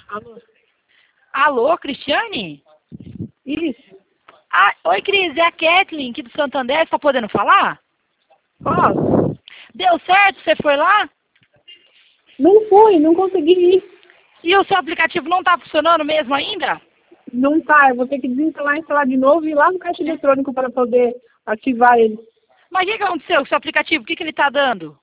Alô? Alô, Cristiane? Isso. Ah, oi, Cris, é a Kathleen aqui do Santander, você tá podendo falar? Posso? Deu certo? Você foi lá? Não fui, não consegui ir. E o seu aplicativo não tá funcionando mesmo ainda? Não tá, eu vou ter que desinstalar e instalar de novo e ir lá no caixa eletrônico para poder ativar ele. Mas o que aconteceu com o seu aplicativo? O que ele tá dando?